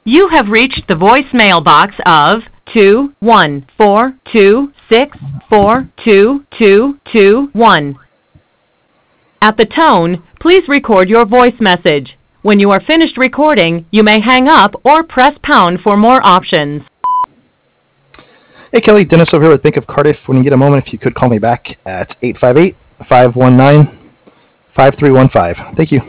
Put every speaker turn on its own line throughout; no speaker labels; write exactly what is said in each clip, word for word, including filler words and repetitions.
You have reached the voicemail box of two one four two six four two two two one. At the tone, please record your voice message. When you are finished recording, you may hang up or press pound for more options.
Hey Kelly, Dennis over here with Bank of Cardiff. When you get a moment, if you could call me back at eight five eight, five one nine, five three one five. Thank you.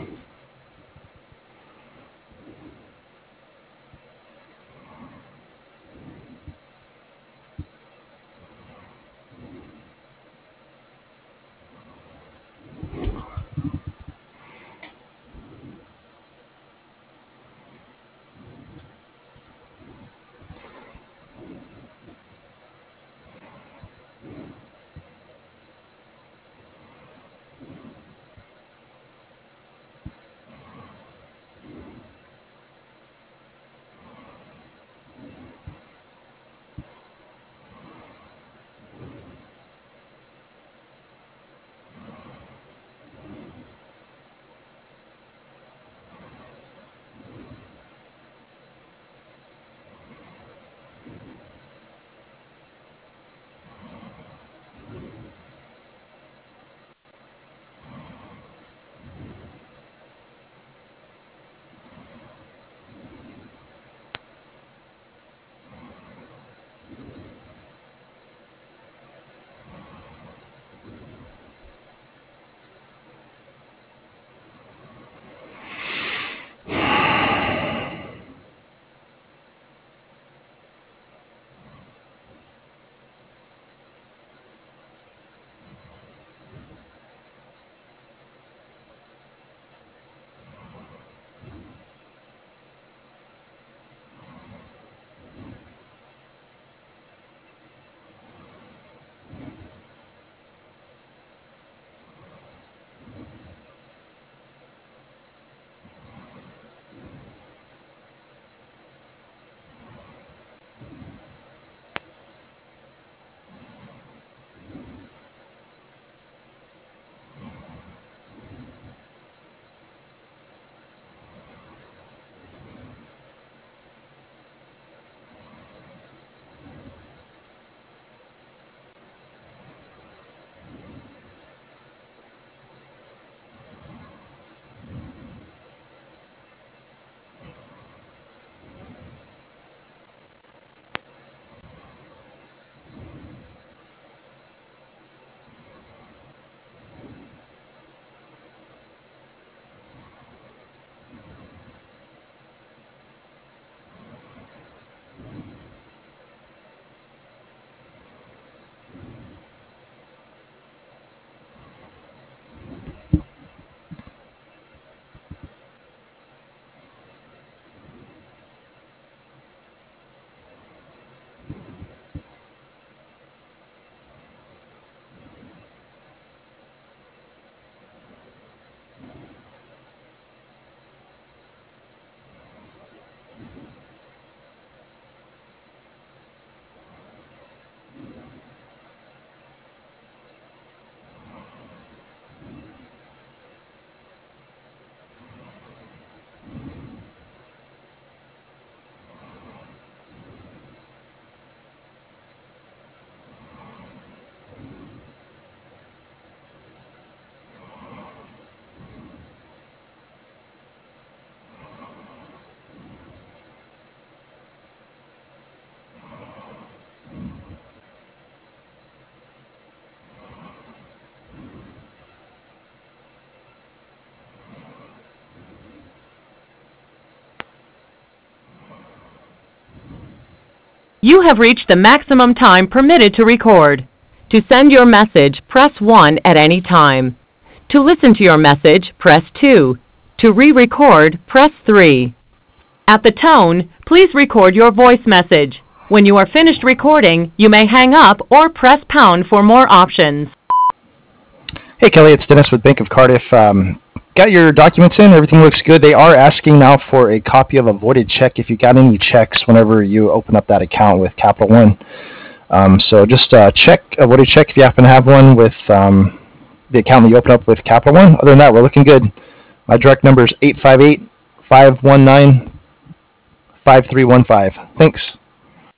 You have reached the maximum time permitted to record. To send your message, press one at any time. To listen to your message, press two. To re-record, press three. At the tone, please record your voice message. When you are finished recording, you may hang up or press pound for more options.
Hey Kelly, it's Dennis with Bank of Cardiff. Um, got your documents in, everything looks good. They are asking now for a copy of a voided check if you got any checks whenever you open up that account with Capital One. Um, so just uh, check a voided check if you happen to have one with um, the account that you open up with Capital One. Other than that, we're looking good. My direct number is eight five eight, five one nine, five three one five. Thanks.